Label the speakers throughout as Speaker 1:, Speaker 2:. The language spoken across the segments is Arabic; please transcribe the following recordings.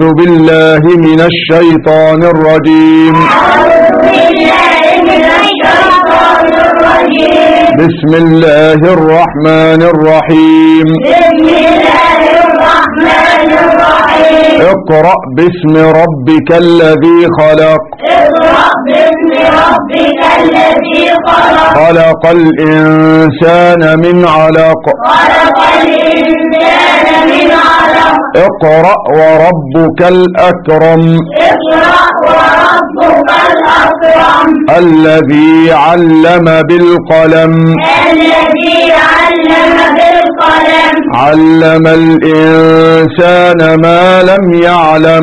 Speaker 1: بالله من الشيطان الرجيم. بسم الله الرحمن الرحيم. اقرأ باسم ربك الذي خلق. خلق الإنسان من علق. اقرأ وربك الأكرم. الذي علم بالقلم. علم الإنسان ما لم يعلم.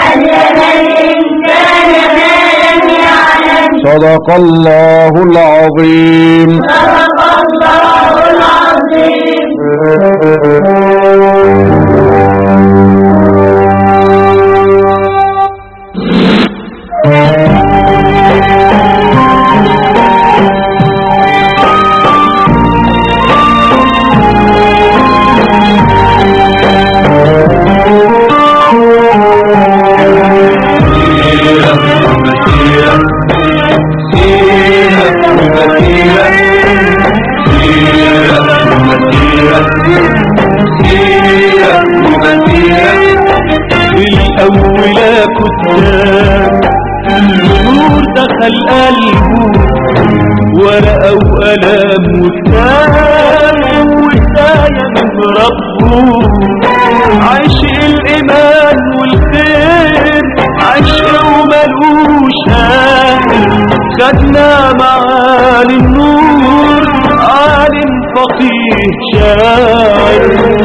Speaker 1: صدق الله العظيم.
Speaker 2: الأولى كتاب النور دخل قلبه ورقة وقلم وكتاب وهداية من ربه. عشق الإيمان والخير عشق وملوش آخر. خدنا معالي النور عالم فقيه شاعر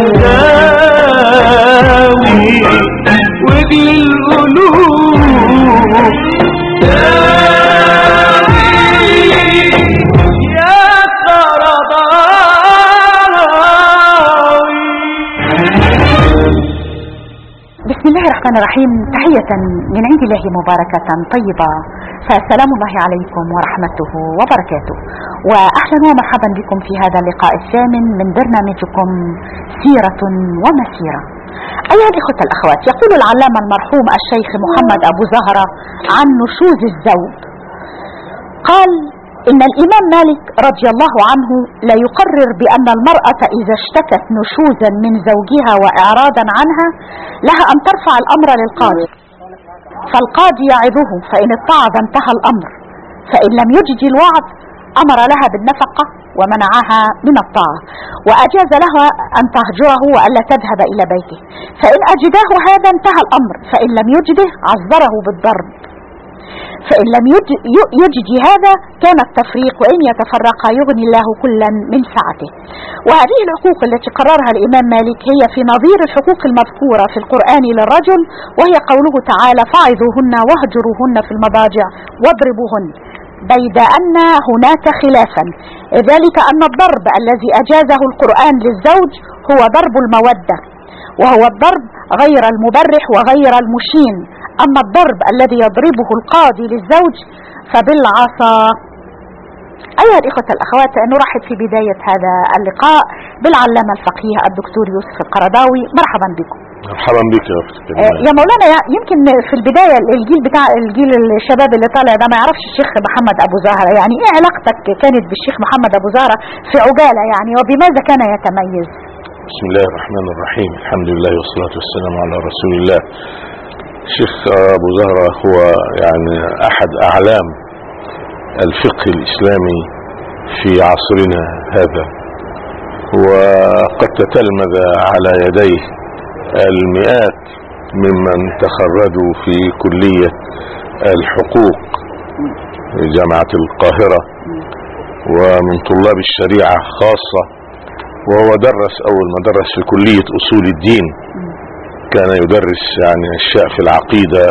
Speaker 2: داوي وجل القلوب داوي يا قرضاوي.
Speaker 3: بسم الله الرحمن الرحيم. تحية من عند الله مباركة طيبة، فالسلام الله عليكم ورحمته وبركاته، وأهلا ومرحبا بكم في هذا اللقاء الثامن من برنامجكم سيرة ومسيرة. أيها الإخوة الأخوات، يقول العلامة المرحوم الشيخ محمد أبو زهرة عن نشوز الزوج، قال: إن الإمام مالك رضي الله عنه لا يقرر بأن المرأة إذا اشتكت نشوزا من زوجها وإعراضا عنها لها أن ترفع الأمر للقاضي، فالقاضي يعظه، فإن اتعظ انتهى الأمر، فإن لم يجدي الوعظ أمر لها بالنفقة ومنعها من الطاعة، وأجاز لها أن تهجره وألا تذهب إلى بيته، فإن أجده هذا انتهى الأمر، فإن لم يجده عذره بالضرب، فإن لم يجد هذا كان التفريق، وإن يتفرقا يغني الله كلا من سعته. وهذه الحقوق التي قررها الإمام مالك هي في نظير الحقوق المذكورة في القرآن للرجل، وهي قوله تعالى: فاعظوهن واهجروهن في المضاجع واضربوهن، بيد أن هناك خلافا، ذلك أن الضرب الذي أجازه القرآن للزوج هو ضرب المودة، وهو الضرب غير المبرح وغير المشين. أما الضرب الذي يضربه القاضي للزوج فبالعصا. أيها الإخوة الأخوات، نرحب في بداية هذا اللقاء بالعلامة الفقيه الدكتور يوسف القرضاوي. مرحبا بكم.
Speaker 1: مرحبا بك يا أختي.
Speaker 3: يا مولانا، يمكن في البداية الجيل الشباب اللي طالع ده ما يعرفش الشيخ محمد أبو زهرة، يعني إيه علاقتك كانت بالشيخ محمد أبو زهرة في عجالة يعني، وبماذا كان يتميز؟
Speaker 1: بسم الله الرحمن الرحيم. الحمد لله والصلاة والسلام على رسول الله. الشيخ أبو زهرة هو يعني أحد أعلام الفقه الإسلامي في عصرنا هذا، وقد تتلمذ على يديه المئات ممن تخرجوا في كلية الحقوق في جامعة القاهرة، ومن طلاب الشريعة خاصة، وهو درس أول ما درس في كلية أصول الدين كان يدرس يعني أشياء في العقيدة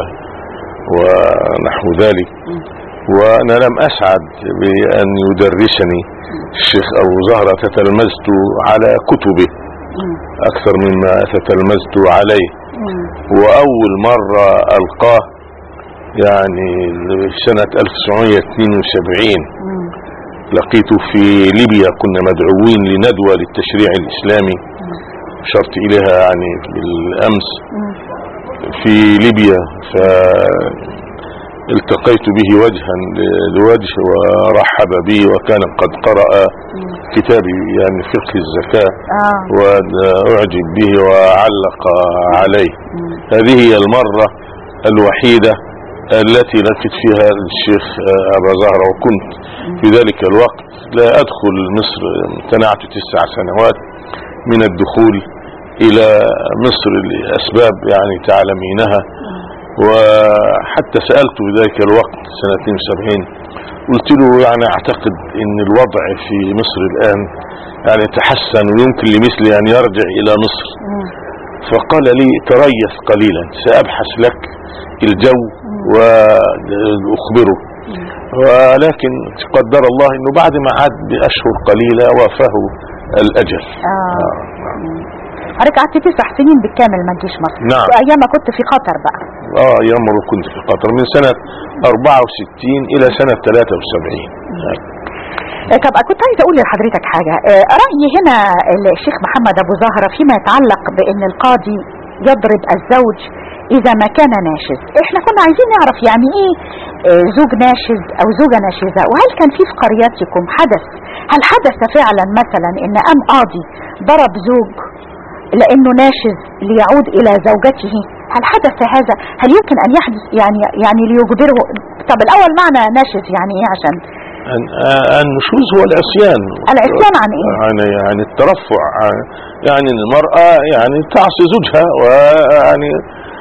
Speaker 1: ونحو ذلك، وأنا لم أسعد بأن يدرسني الشيخ أبو زهرة، تتلمذت على كتبه أكثر مما تتلمذت عليه. وأول مرة ألقاه يعني سنة 1972 لقيته في ليبيا، كنا مدعوين لندوة للتشريع الإسلامي، شرت إليها يعني بالأمس
Speaker 4: في ليبيا، فالتقيت به وجها لوجه ورحب بي، وكان قد قرأ كتابي يعني فقه الزكاة وأعجب به وعلق عليه. هذه هي المرة الوحيدة التي لقيت فيها الشيخ أبا زهرة، وكنت في ذلك الوقت لا أدخل مصر، امتنعت 9 سنوات من الدخول إلى مصر لأسباب يعني تعلمينها. وحتى سألته في ذلك الوقت سنة 72، قلت له يعني أعتقد أن الوضع في مصر الآن يعني تحسن ويمكن لمثلي أن يرجع إلى مصر. فقال لي تريث قليلا، سأبحث لك الجو وأخبره. ولكن قدر الله أنه بعد ما عاد بأشهر قليلة وافاه الأجل.
Speaker 3: حضرتك قعدت 9 سنين بالكامل ما تجيش مصر.
Speaker 4: نعم.
Speaker 3: وأيام ما كنت في قطر بقى.
Speaker 4: أيام ما كنت في قطر من سنة 64 إلى سنة 73.
Speaker 3: طب كنت عايز اقول لحضرتك حاجة. رأيي هنا الشيخ محمد ابو زهرة فيما يتعلق بان القاضي يضرب الزوج اذا ما كان ناشز. احنا كنا عايزين نعرف يعني ايه زوج ناشز او زوجة ناشزة، وهل كان في قريتكم هل حدث فعلا مثلا ان قام قاضي ضرب زوج لانه ناشز ليعود الى زوجته؟ هل حدث هذا؟ هل يمكن ان يحدث يعني ليجبره؟ طب الاول معنى ناشز يعني ايه؟ عشان
Speaker 4: النشوز هو العصيان.
Speaker 3: العصيان عن ايه؟
Speaker 4: يعني الترفع، يعني المرأة يعني تعصي زوجها ويعني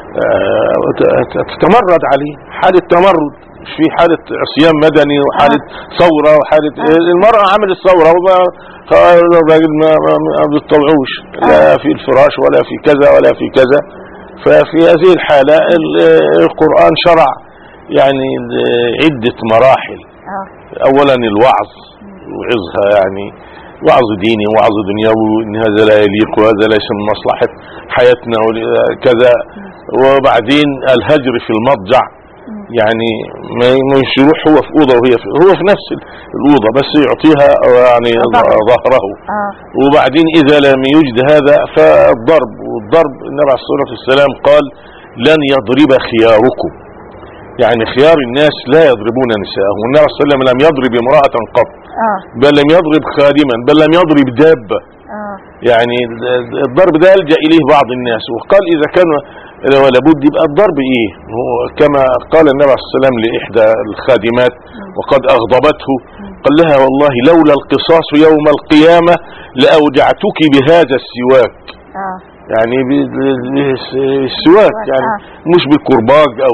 Speaker 4: تتمرد عليه، حالة تمرد، مش في حالة عصيان مدني وحالة ثورة وحالة المرأة عملت ثورة الراجل ما بيطوعوش لا في الفراش ولا في كذا ولا في كذا. ففي هذه الحالة القرآن شرع يعني عدة مراحل. اولا الوعظ، وعظها يعني وعظ ديني ووعظ دنيوي، ان هذا لا يليق وهذا ليس من مصلحة حياتنا وكذا. وبعدين الهجر في المضجع، يعني ما يروح هو في اوضه وهي هو في نفس الاوضه بس يعطيها يعني ظهره. وبعدين اذا لم يوجد هذا فالضرب، والضرب النبي عليه الصلاه والسلام قال لن يضرب خياركم، يعني خيار الناس لا يضربون نساءهم. والنبي صلى الله عليه وسلم لم يضرب امرأة قط، بل لم يضرب خادما، بل لم يضرب دابة. يعني الضرب ده يلجأ إليه بعض الناس، وقال إذا كان ولا بد يبقى الضرب إيه؟ هو كما قال النبي صلى الله عليه وسلم لإحدى الخادمات وقد أغضبته، قال لها والله لولا القصاص يوم القيامة لأوجعتك بهذا السواك. يعني بالسواك، يعني مش بالكرباج او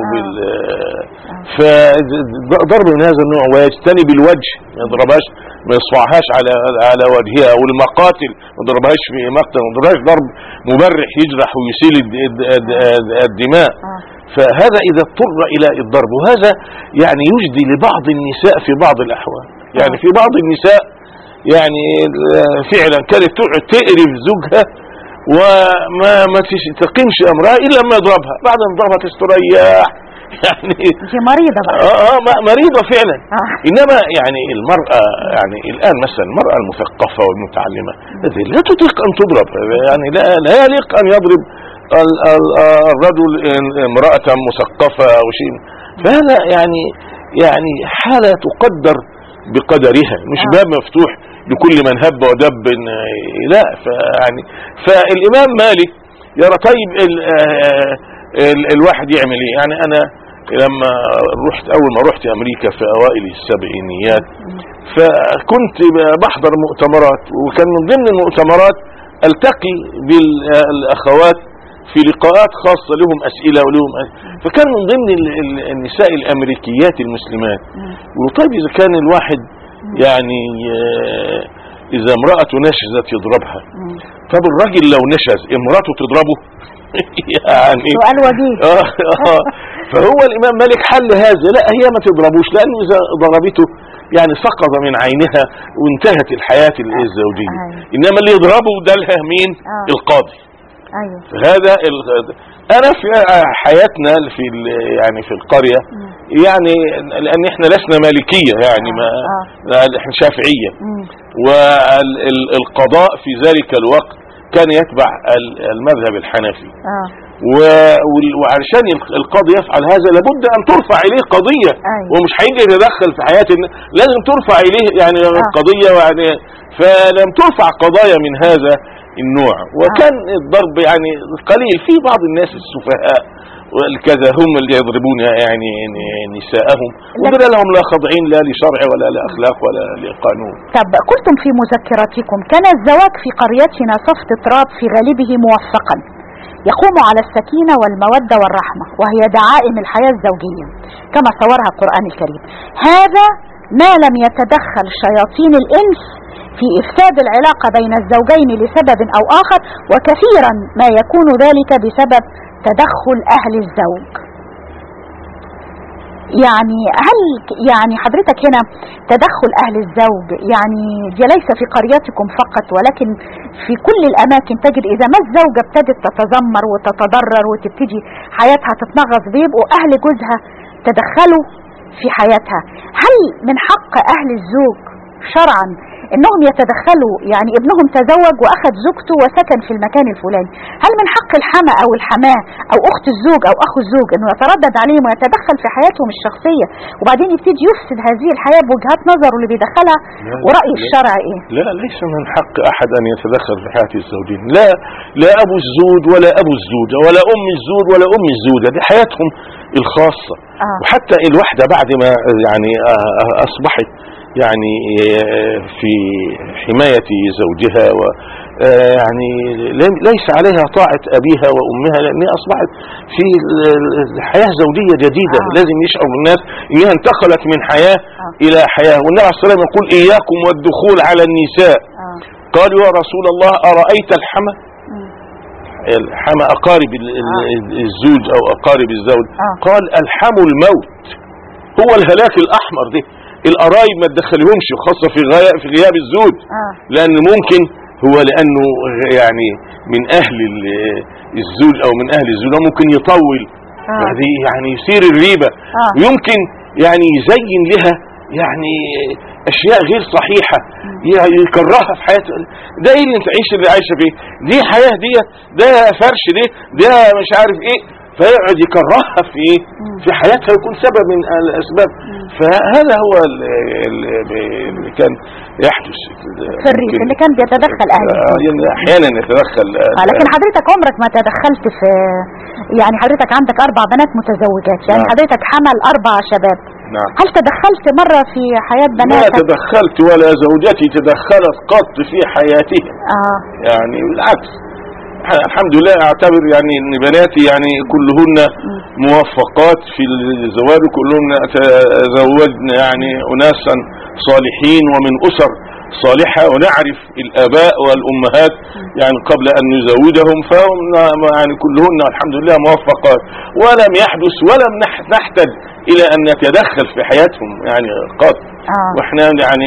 Speaker 4: فضرب من هذا النوع. ويجتنب الوجه، ما يضربهاش، ما يصفعهاش على وجهها، او المقاتل ما يضربهاش في مقتل، ما يضربهاش ضرب مبرح يجرح ويسيل الدماء. فهذا اذا اضطر الى الضرب، وهذا يعني يجدي لبعض النساء في بعض الاحوال. يعني في بعض النساء يعني فعلا كانت تقعد تقرف زوجها وما تقيمش امرها الا لما يضربها، بعد ما يضربها تستريح. يعني
Speaker 3: دي مريضة بقى.
Speaker 4: مريضة فعلا. انما يعني المرأة يعني الان مثلا المرأة المثقفة والمتعلمة لا تطيق ان تضرب، يعني لا يليق ان يضرب الرجل امرأة مثقفة او شيء. فهذا يعني حالة تقدر بقدرها، مش باب مفتوح لكل من هب ودب. لا، فالامام مالك يرى طيب الواحد يعمل ايه؟ يعني انا لما اول ما رحت امريكا في اوائل السبعينيات، فكنت بحضر مؤتمرات، وكان من ضمن المؤتمرات التقي بالاخوات في لقاءات خاصة لهم اسئلة ولهم فكان من ضمن النساء الامريكيات المسلمات. وطيب اذا كان الواحد يعني اذا امرأة نشزت يضربها، طب الراجل لو نشز امراته تضربه؟ يعني
Speaker 3: سؤال وجيه.
Speaker 4: فهو الامام مالك حل هذا، لا هي ما تضربوش، لانه اذا ضربته يعني سقط من عينها وانتهت الحياة الزوجية. انما اللي يضربه ده لها مين؟ القاضي. هذا انا في حياتنا يعني في القرية، يعني لان احنا لسنا مالكية، يعني ما احنا شافعية، والقضاء في ذلك الوقت كان يتبع المذهب الحنفي. وعلشان القاضي يفعل هذا لابد ان ترفع اليه قضية. ومش هيجي يتدخل في حياة لازم ترفع اليه يعني قضية يعني، فلم ترفع قضايا من هذا النوع. وكان الضرب يعني قليل في بعض الناس السفهاء والكذا هم اللي يضربون يعني نساءهم، ودول لهم لا خاضعين لا لشرع ولا لأخلاق ولا لقانون.
Speaker 3: طب قلتم في مذكراتكم كان الزواج في قريتنا صفت تراب في غالبه موفقا يقوم على السكينة والمودة والرحمة، وهي دعائم الحياة الزوجية كما صورها القرآن الكريم. هذا ما لم يتدخل شياطين الإنس في إفساد العلاقة بين الزوجين لسبب أو آخر، وكثيرا ما يكون ذلك بسبب تدخل أهل الزوج. يعني هل يعني حضرتك هنا تدخل أهل الزوج يعني ليس في قريتكم فقط ولكن في كل الأماكن تجد إذا ما الزوجة ابتدت تتذمر وتتضرر وتبتدي حياتها تتنغص بيبقوا أهل جوزها تدخلوا في حياتها. هل من حق أهل الزوج شرعا انهم يتدخلوا؟ يعني ابنهم تزوج واخذ زوجته وسكن في المكان الفلاني، هل من حق الحما او الحماه او اخت الزوج او اخو الزوج انه يتردد عليهم ويتدخل في حياتهم الشخصية وبعدين يبتدي يفسد هذه الحياة بوجهات نظره اللي بيدخلها؟ ورأي الشرع ايه؟
Speaker 4: لا، ليس من حق احد ان يتدخل في حياة الزوجين، لا ابو الزوج ولا ابو الزوجة ولا ام الزوج ولا ام الزوجة، دي حياتهم الخاصة. وحتى الوحدة بعد ما يعني اصبحت يعني في حماية زوجها يعني ليس عليها طاعة أبيها وأمها لأنها أصبحت في حياة زوجية جديدة. لازم يشعر الناس أنها انتقلت من حياة إلى حياة. والنبي عليه الصلاة والسلام يقول إياكم والدخول على النساء. قالوا يا رسول الله أرأيت الحمى؟ الحمى أقارب الزوج أو أقارب الزوج. قال الحم الموت، هو الهلاك الأحمر ده. القرايب ما تدخلهمش خاصة في غياب الزوج، لأن ممكن هو لأنه يعني من أهل الزوج أو من أهل الزوج ممكن يطول هذه يعني يصير الريبة، ويمكن يعني يزين لها يعني أشياء غير صحيحة يكرهها في حياتها. ده إيه اللي انت عايشة فيه؟ دي حياة دي، ده فرش ده مش عارف إيه، فيقعد يكرهها في حياتها ويكون سبب من الأسباب. فهذا هو اللي كان يحدث
Speaker 3: في الريف اللي كان بيتدخل أهله
Speaker 4: يعني أحيانا يتدخل.
Speaker 3: لكن حضرتك عمرك ما تدخلت في يعني حضرتك عندك 4 بنات متزوجات يعني حضرتك حمل 4 شباب. هل تدخلت مرة في حياة بناتك؟
Speaker 4: لا تدخلت ولا زوجتي تدخلت قط في حياتها. يعني بالعكس الحمد لله اعتبر يعني ان بناتي يعني كلهن موفقات في الزواج، كلهن تزوجن يعني اناسا صالحين ومن اسر صالحة، ونعرف الاباء والامهات يعني قبل ان نزوجهم، فهم يعني كلهن الحمد لله موفقات، ولم يحدث ولم نحتاج الى ان نتدخل في حياتهم يعني قط. واحنا يعني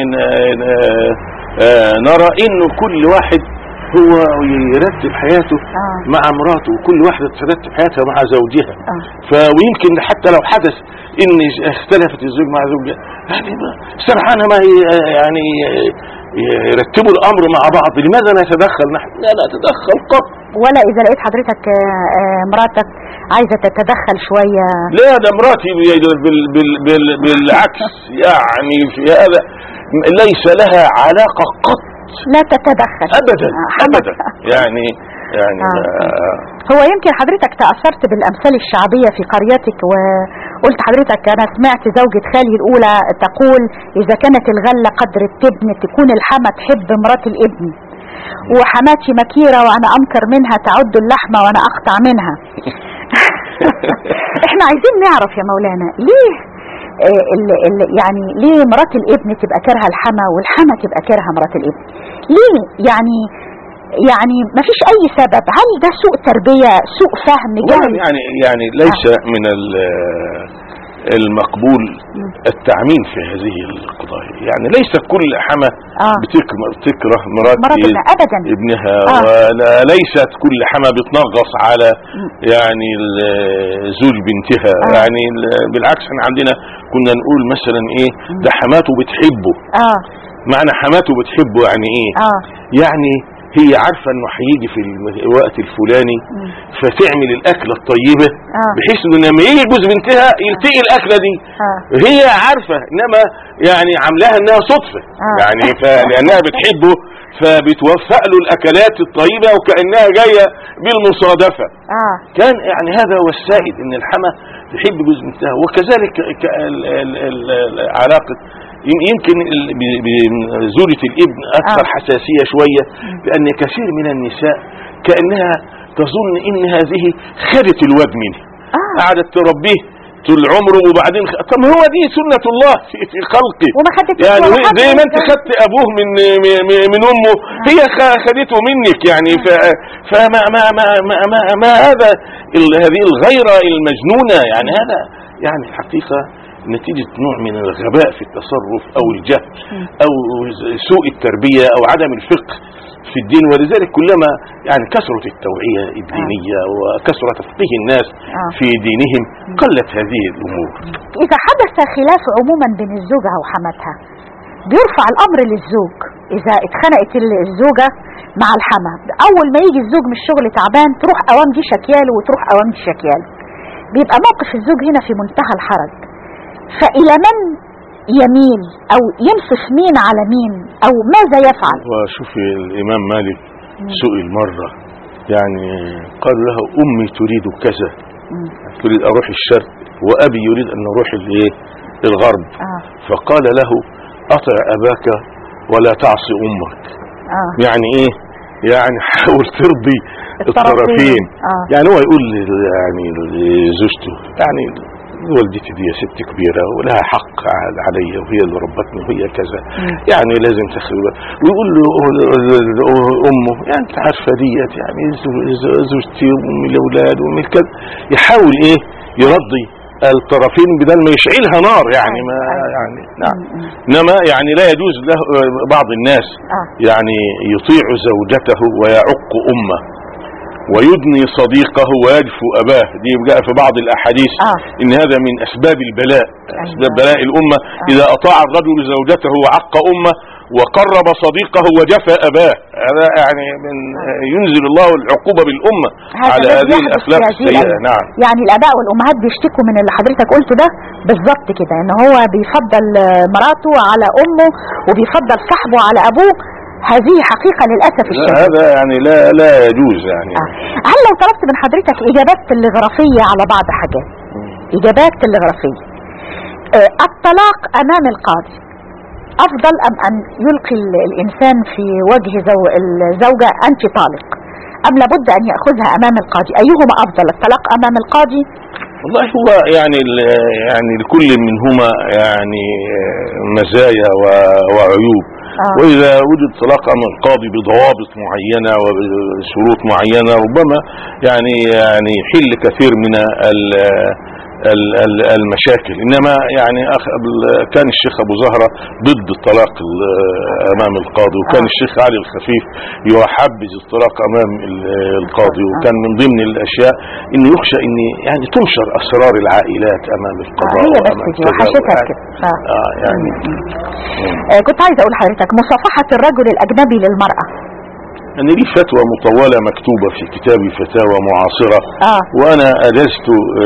Speaker 4: نرى انه كل واحد هو يرتب حياته مع مراته، وكل واحدة ترتب حياتها مع زوجها. ويمكن حتى لو حدث ان اختلفت الزوج مع زوجها يعني سرعان ما يعني يرتبوا الامر مع بعض. لماذا لا نتدخل نحن؟ لا نتدخل قط.
Speaker 3: ولا اذا لقيت حضرتك مراتك عايزة تتدخل شوية؟
Speaker 4: لا، ده مراتي بالعكس يعني في هذا ليس لها علاقة قط،
Speaker 3: لا تتدخل
Speaker 4: ابدا ابدا يعني
Speaker 3: هو يمكن حضرتك تأثرت بالامثال الشعبية في قريتك، وقلت حضرتك انا سمعت زوجة خالي الاولى تقول اذا كانت الغلة قدر التبن تكون الحمى تحب مرات الابن، وحماتي مكيرة وانا انكر منها تعد اللحمة وانا اقطع منها. احنا عايزين نعرف يا مولانا ليه يعني ليه مرات الابن تبقى كارهه الحما والحما تبقى كارهه مرات الابن؟ ليه؟ يعني ما فيش اي سبب. هل ده سوء تربية، سوء فهم، جهل؟
Speaker 4: يعني ليس من المقبول التعميم في هذه القضايا. يعني ليس كل حما بتكره مرات ابنها، وليست كل حما بتنغص على يعني زوج بنتها. يعني بالعكس احنا عندنا كنا نقول مثلا ايه ده حماته بتحبه. معنى حماته بتحبه يعني ايه؟ يعني هي عارفة انه هيجي في الوقت الفلاني فتعمل الاكلة الطيبة بحيث انه لما يجي جوز بنتها يلتقي الاكلة دي. هي عارفة انما يعني عاملاها انها صدفة يعني لانها بتحبه فبتوفق له الاكلات الطيبة وكأنها جاية بالمصادفة. كان يعني هذا هو السائد ان الحما تحب جوز بنتها. وكذلك علاقة يمكن بزوجة الابن اكثر حساسية شوية لان كثير من النساء كأنها تظن ان هذه خدت الواد منه قعدت تربيه طول عمره وبعدين طب هو دي سنة الله في خلقه يعني زي ما انت خدت ابوه من امه هي خدته منك يعني فما ما ما ما ما, ما هذا هذه الغيرة المجنونة يعني هذا يعني الحقيقة نتيجة نوع من الغباء في التصرف او الجهل او سوء التربية او عدم الفقه في الدين. ولذلك كلما يعني كثرت التوعية الدينية وكثرت تفقيه الناس في دينهم قلت هذه الأمور.
Speaker 3: إذا حدث خلاف عموما بين الزوجة وحماتها بيرفع الأمر للزوج. إذا اتخنقت الزوجة مع الحما أول ما يجي الزوج من الشغل تعبان تروح أوام دي شكياله وتروح أوام دي شكياله. بيبقى موقف الزوج هنا في منتهى الحرج. فإلى من يميل او ينصف مين على مين او ماذا يفعل؟
Speaker 4: وشوفي الامام مالك سئل مرة يعني قال له امي تريد كذا تريد اروح الشرق وابي يريد ان اروح الغرب فقال له اطع اباك ولا تعصي امك. يعني ايه يعني حاول ترضي الطرفين. يعني هو يقول يعني لزوجته يعني والدتي دي ست كبيرة ولها حق علي وهي اللي ربتني وهي كذا يعني لازم تاخذ. ويقول له امه يعني انت عارفة ديت يعني زوجتي وامي الاولاد وامي كذا يحاول ايه يرضي الطرفين بدل ما يشعلها نار يعني ما يعني نعم. انما يعني لا يجوز له بعض الناس يعني يطيع زوجته ويعق امه ويدني صديقه ويجفو أباه. دي جاء في بعض الأحاديث إن هذا من أسباب البلاء أسباب بلاء الأمة إذا أطاع الرجل زوجته وعق أمه وقرب صديقه وجفى أباه. هذا يعني من ينزل الله العقوبة بالأمة على هذه الأخلاق السيئة. نعم
Speaker 3: يعني الآباء والأمهات بيشتكوا من اللي حضرتك قلته ده بالضبط كده إن هو بيفضل مراته على أمه وبيفضل صاحبه على أبوه. هذه حقيقة للأسف الشديد.
Speaker 4: هذا يعني لا يجوز يعني.
Speaker 3: هل لو طلبت من حضرتك إجابات تلغرافية على بعض حاجات إجابات تلغرافية الطلاق أمام القاضي أفضل أم أن يلقي الإنسان في وجه الزوجة أنت طالق أم لابد أن يأخذها أمام القاضي؟ أيهما أفضل الطلاق أمام القاضي؟
Speaker 4: والله هو يعني لكل منهما يعني مزايا وعيوب. وإذا وجد طلاق أمام القاضي بضوابط معينة وبشروط معينة ربما يعني يحل كثير من المشاكل. إنما يعني كان الشيخ أبو زهرة ضد الطلاق أمام القاضي وكان الشيخ علي الخفيف يحبذ الطلاق أمام القاضي وكان من ضمن الأشياء إنه يخشى إن يعني تنشر أسرار العائلات أمام القضاء.
Speaker 3: هي بس دي وحشتها كده.
Speaker 4: يعني
Speaker 3: كنت عايز أقول حضرتك مصافحة الرجل الأجنبي للمرأة.
Speaker 4: أنا لي فتوى مطولة مكتوبة في كتابي فتاوى معاصرة وأنا أجزت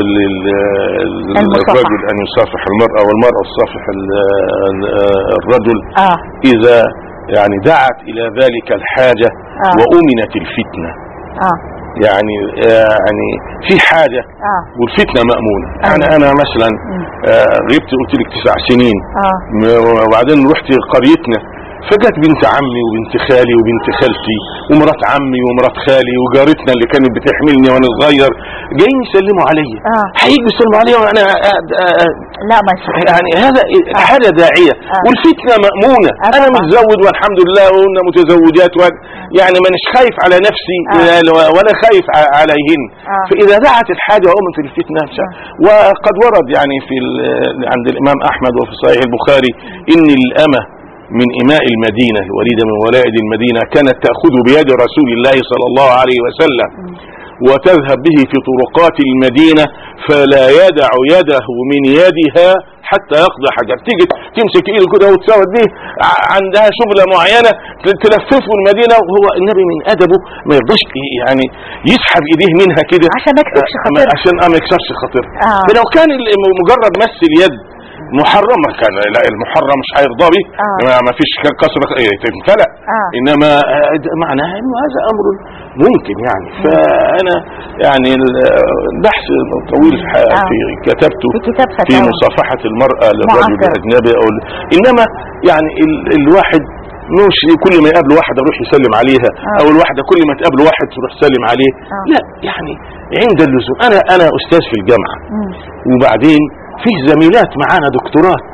Speaker 4: للرجل أن يصافح المرأة والمرأة تصافح الرجل إذا يعني دعت إلى ذلك الحاجة وأمنت الفتنة. يعني في حاجة والفتنة مأمونة. يعني أنا مثلا غبت قلت لك 9 سنين وبعدين رحت قريتنا فجت بنت عمي وبنت خالي وبنت خالتي ومرات عمي ومرات خالي وجارتنا اللي كانت بتحملني وانا صغير جايين يسلموا عليا. هيجوا يسلموا عليا وانا
Speaker 3: لا ما
Speaker 4: يعني هذا حاجه داعيه والفتنه مأمونه. انا متزوج والحمد لله وقلنا متزوجات يعني ما مش خايف على نفسي ولا خايف عليهن. فاذا دعت الحاجه وامنت الفتنه. وقد ورد يعني عند الامام احمد وفي صحيح البخاري ان الامه من إماء المدينة الوليدة من ولائد المدينة كانت تأخذ بيد رسول الله صلى الله عليه وسلم وتذهب به في طرقات المدينة فلا يدع يده من يدها حتى يقضي حاجة. تيجي تمسك ايده كده وتساوي دي عندها شغلة معينة تلففه المدينة، وهو النبي من ادبه ما يرضاش يعني يسحب ايديه منها كده
Speaker 3: عشان ما يكسرش خاطرها،
Speaker 4: عشان ما يكسرش خاطرها. فلو كان مجرد مس اليد محرمة كان لا المحرم مش هيرضى به، ما فيش كسرة تمتلأ، انما معناها انه هذا امر ممكن يعني. فانا يعني البحث طويل كتبته في مصافحة المرأة للرجل الاجنبي انما يعني الواحد مش كل ما يقابل واحد يروح يسلم عليها، او الواحدة كل ما تقابل واحد تروح تسلم عليه، لا يعني عند اللزوم. انا استاذ في الجامعة، وبعدين فيه زميلات معانا دكتورات،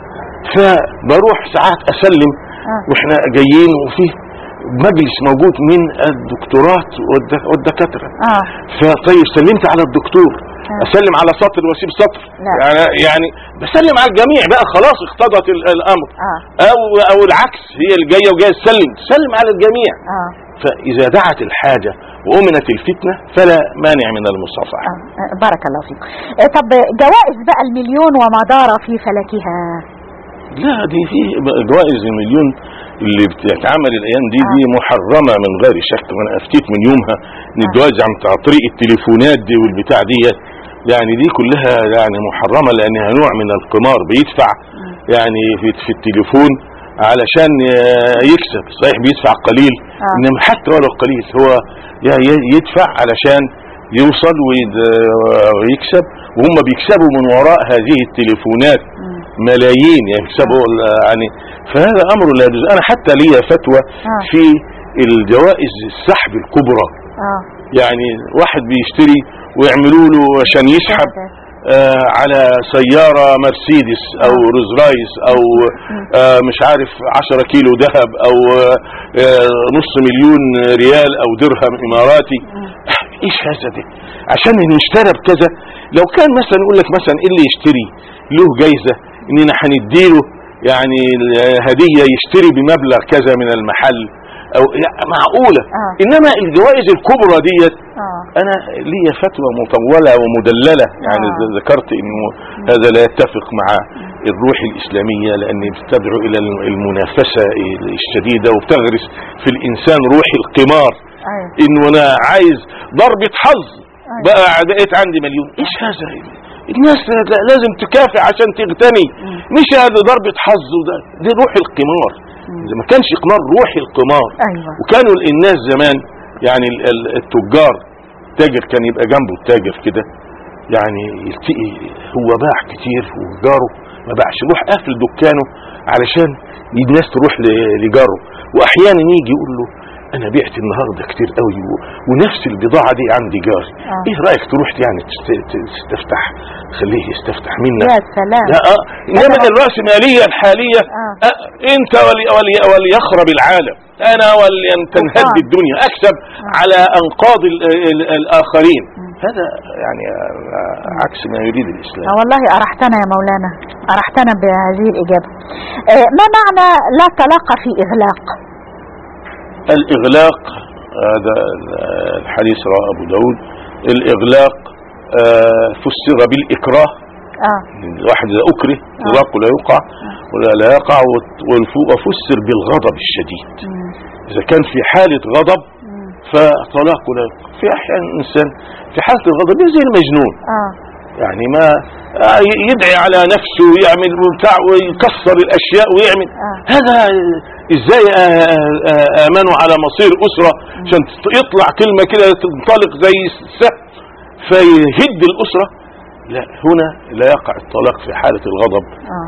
Speaker 4: فبروح ساعات اسلم واحنا جايين، وفيه مجلس موجود من الدكتورات والدكاترة، فطيب سلمت على الدكتور، اسلم على سطر واسيب سطر، يعني بسلم على الجميع بقى، خلاص اقتضت الامر، او العكس، هي اللي جايه وجايه تسلم على الجميع. فاذا دعت الحاجة وأمنت الفتنة فلا مانع من المصافحة.
Speaker 3: بارك الله فيك. طب جوائز بقى المليون وما دار في فلكها؟
Speaker 4: لا دي في جوائز المليون اللي بتتعمل الايام دي محرمة من غير شك. وانا افتيت من يومها ان الجوائز عن طريق التليفونات دي والبتاع دي، يعني دي كلها يعني محرمة، لانها نوع من القمار. بيدفع يعني في التليفون علشان يكسب، صحيح بيدفع قليل، انما حتى ولو قليل هو يدفع علشان يوصل ويكسب، وهم بيكسبوا من وراء هذه التليفونات ملايين يكسبوا يعني. فهذا امر لا يجوز. انا حتى لي فتوى في الجوائز السحب الكبرى، يعني واحد بيشتري ويعملوا له عشان يسحب على سيارة مرسيدس او روز رايس او مش عارف 10 كيلو ذهب او نص مليون ريال او درهم اماراتي. ايش هذا ده؟ عشان نشتري بكذا. لو كان مثلا يقول لك مثلا اللي يشتري له جايزة اننا هنديله يعني هدية يشتري بمبلغ كذا من المحل، او معقولة. انما الجوائز الكبرى ديت انا لي فتوى مطولة ومدللة، يعني ذكرت انه هذا لا يتفق مع الروح الاسلامية، لان بتدعو الى المنافسة الشديدة وبتغرس في الانسان روح القمار، انه انا عايز ضربة حظ بقى لقيت عندي مليون. ايش هذا؟ الناس لازم تكافئ عشان تغتني، مش هذا ضربة حظ، دي روح القمار. إذا ما كانش قمار روح القمار. وكانوا الناس زمان يعني التجار، تاجر كان يبقى جنبه التاجر كده، يعني يلتقي هو باع كتير وجاره ما باعش، يروح قافل دكانه علشان الناس تروح لجاره. واحيانا يجي يقول له انا بعت النهارده كتير قوي ونفس البضاعه دي عندي جاري، ايه رايك تروح يعني تستفتح، خليه يستفتح منك.
Speaker 3: يا سلام.
Speaker 4: لا انما الراسماليه الحاليه انت وليخرب العالم، انا ولتنهد الدنيا، اكسب على انقاض الاخرين. هذا يعني عكس ما يريد الاسلام.
Speaker 3: والله ارحتنا يا مولانا، ارحتنا بهذه الاجابه. ما معنى لا طلاق في اغلاق؟
Speaker 4: الإغلاق هذا الحديث رواه أبو داود. الإغلاق فسر بالإكراه، الواحد إذا أكره إغلاق لا يقع ولا لا يقع، وفسر بالغضب الشديد. إذا كان في حالة غضب فطلاق لا يقع. في أحيان إنسان في حالة الغضب زي المجنون، يعني ما يدعي على نفسه ويعمل بتاع ويكسر الأشياء ويعمل. هذا ازاي امنوا على مصير اسرة عشان يطلع كلمة كده تنطلق زي السهم فيهد الاسرة؟ لا، هنا لا يقع الطلاق في حالة الغضب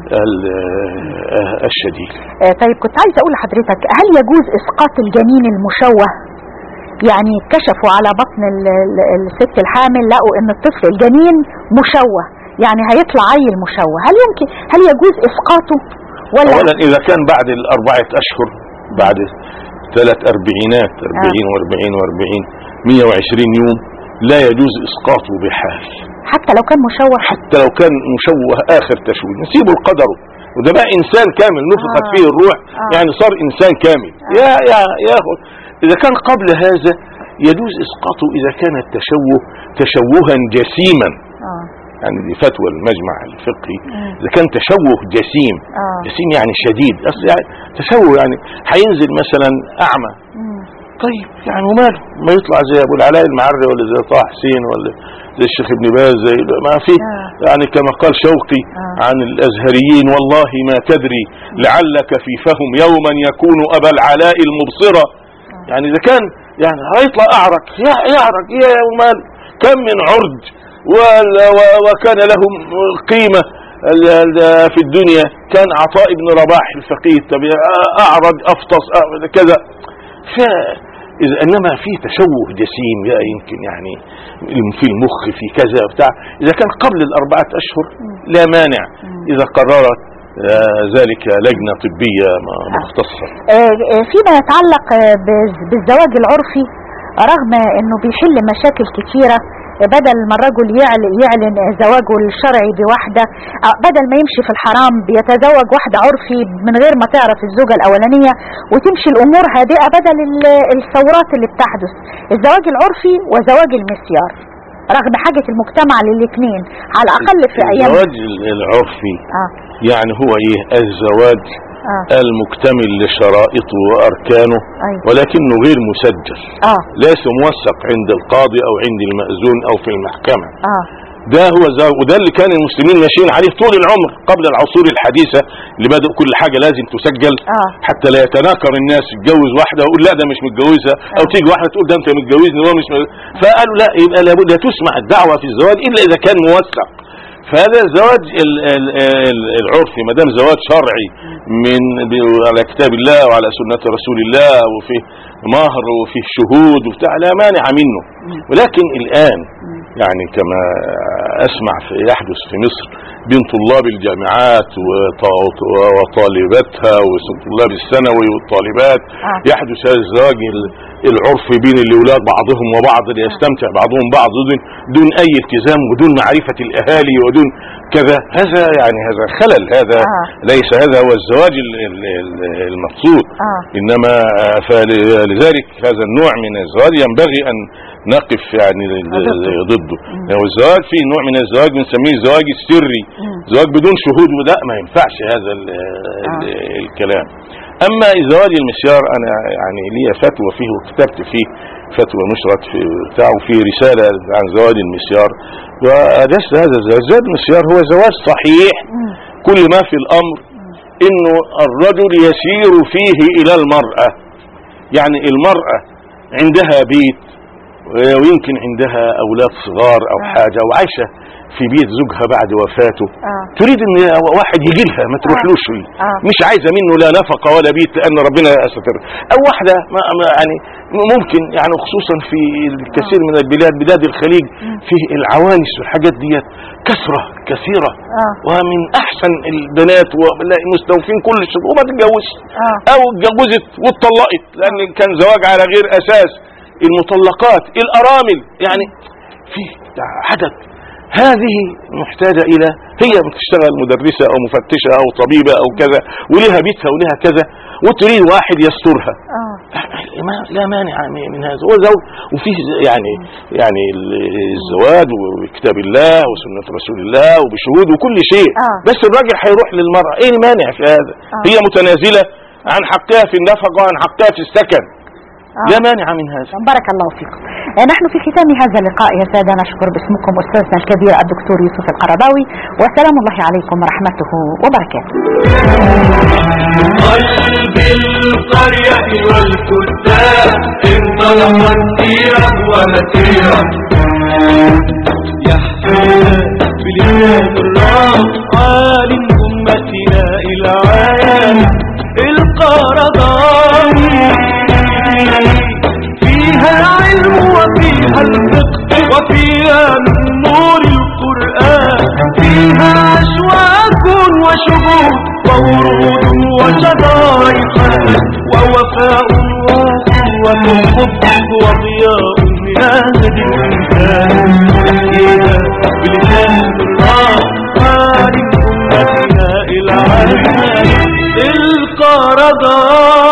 Speaker 4: الشديد.
Speaker 3: طيب كنت عايز اقول لحضرتك، هل يجوز اسقاط الجنين المشوه؟ يعني كشفوا على بطن الست الحامل لقوا ان الطفل الجنين مشوه، يعني هيطلع عيل مشوه، هل يجوز اسقاطه؟
Speaker 4: اولا اذا كان بعد ال4 اشهر، بعد 3 أربعينات 40 و40 و40 120 يوم لا يجوز اسقاطه بحال،
Speaker 3: حتى لو كان مشوه.
Speaker 4: حتى لو كان مشوه اخر تشويه نسيبه القدر، وده بقى انسان كامل نفخت فيه الروح، يعني صار انسان كامل. يا اذا كان قبل هذا يجوز اسقاطه اذا كان التشوه تشوها جسيما، يعني دي فتوى المجمع الفقهي، اذا كان تشوه جسيم جسيم يعني شديد، اصل يعني تشوه يعني هينزل مثلا اعمى، طيب يعني وماله، ما يطلع زي ابو العلاء المعري ولا زي طه حسين ولا زي الشيخ ابن باز، زي ما في يعني كما قال شوقي عن الازهريين: والله ما تدري لعلك في فهم يوما يكون ابا العلاء المبصرة. يعني اذا كان يعني هيطلع اعرج يعرج يا ومال، كم من عرج وكان لهم قيمة في الدنيا، كان عطاء بن رباح الفقيه اعرج افطس كذا. إذا إنما في تشوه جسيم يمكن يعني في المخ في كذا بتاع، إذا كان قبل ال4 أشهر لا مانع إذا قررت ذلك لجنة طبية مختصة.
Speaker 3: فيما يتعلق بالزواج العرفي، رغم أنه بيحل مشاكل كثيرة، بدل ما الرجل يعلن زواجه الشرعي بواحدة، بدل ما يمشي في الحرام بيتزوج واحدة عرفي من غير ما تعرف الزوجة الأولانية، وتمشي الأمور هادئة بدل الثورات اللي بتحدث. الزواج العرفي وزواج المسيار، رغم حاجة المجتمع للاثنين على الأقل في أيام
Speaker 4: الزواج العرفي يعني هو إيه؟ الزواج المكتمل لشرائطه وأركانه، ولكنه غير مسجل، ليس موثق عند القاضي أو عند المأذون أو في المحكمة. ده هو وده اللي كان المسلمين ماشيين عليه طول العمر قبل العصور الحديثة، اللي بدأ كل حاجة لازم تسجل حتى لا يتناكر الناس، يتجوز واحدة ويقول لا ده مش متجوزها، أو تيجي واحدة تقول ده أنت متجوزني وهو مش فقالوا لا، يبقى لابد لا تسمع الدعوة في الزواج إلا إذا كان موثق. فهذا الزواج العرفي ما دام زواج شرعي من على كتاب الله وعلى سنة رسول الله وفيه مهر وفيه شهود وبتاع لا مانع منه. ولكن الآن يعني كما أسمع يحدث في مصر بين طلاب الجامعات وطالباتها وطلاب الثانوي والطالبات، يحدث هذا الزواج العرفي بين الأولاد بعضهم وبعض ليستمتع بعضهم بعض دون أي التزام ودون معرفة الأهالي ودون كذا. هذا يعني هذا خلل، هذا ليس هذا هو الزواج المقصود. إنما فلذلك هذا النوع من الزواج ينبغي أن نقف يعني ضده. يعني الزواج فيه نوع من الزواج بنسميه الزواج السري، زواج بدون شهود، وده ما ينفعش هذا الكلام. اما الزواج المسيار انا يعني لي فتوى فيه وكتبت فيه فتوى نشرت في بتاعه في رسالة عن زواج المسيار، وأجزت هذا الزواج المسيار هو زواج صحيح. كل ما في الامر انه الرجل يسير فيه الى المرأة، يعني المرأة عندها بيت ويمكن عندها اولاد صغار او حاجة وعايشة في بيت زوجها بعد وفاته، تريد ان واحد يجي لها ما تروحلوش، مش عايزة منه لا نفقة ولا بيت لان ربنا ستر. او واحدة يعني ممكن يعني خصوصا في الكثير من البلاد بلاد الخليج فيه العوانس والحاجات ديت كثيرة ومن احسن البنات ومستوفين كل الشروط وما تتجوزش، او اتجوزت واتطلقت لان كان زواج على غير اساس. المطلقات الارامل يعني في حدث، هذه محتاجة الى هي بتشتغل مدرسة او مفتشة او طبيبة او كذا ولها بيتها ولها كذا، وتريد واحد يسترها. لا مانع من هذا. وفيه يعني الزواج وكتاب الله وسنة رسول الله وبشهود وكل شيء، بس الراجل هيروح للمرأة، ايه المانع في هذا؟ هي متنازلة عن حقها في النفقة وعن حقها في السكن، لا مانع من هذا.
Speaker 3: بارك الله فيكم. نحن في ختام هذا اللقاء يا سادة نشكر باسمكم أستاذنا الكبير الدكتور يوسف القرضاوي، وسلام الله عليكم ورحمته وبركاته.
Speaker 2: قلب القرية والكتاب انطلقت سيرا ومسيرا، يحفل بلسان الرب عالم أمتنا إلى عالم القرضاوي، فيها العلم وفيها الفقه وفيها من نور القرآن، فيها أشواك وشهود وورود وشضائق ووفاء وقوة حب وضياء من أهل الإنسان، فيها بلسان الله خالق أمتنا إلى عالم القرضاوي.